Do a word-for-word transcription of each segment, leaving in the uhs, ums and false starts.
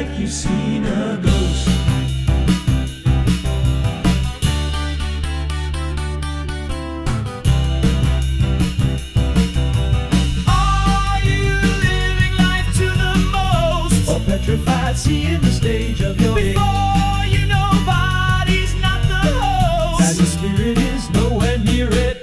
like you've seen a ghost. Are you living life to the most, or petrified, seeing the stage of your day? Before you know body's not the host, as your spirit is nowhere near it.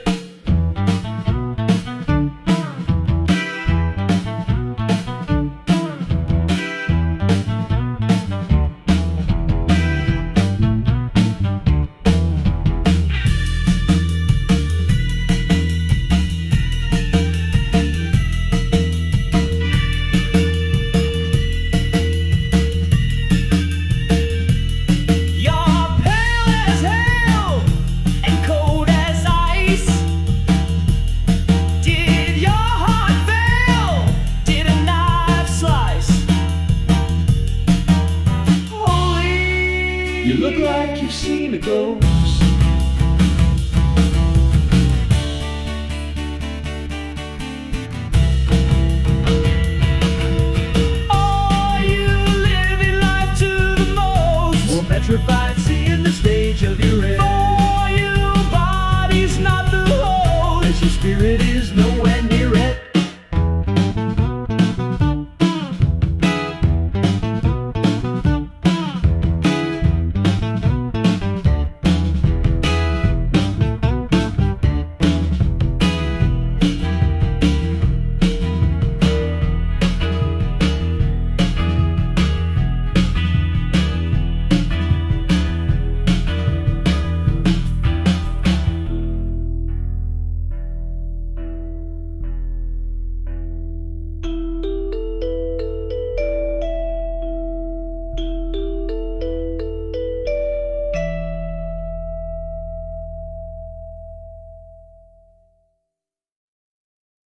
You look like you've seen a ghost.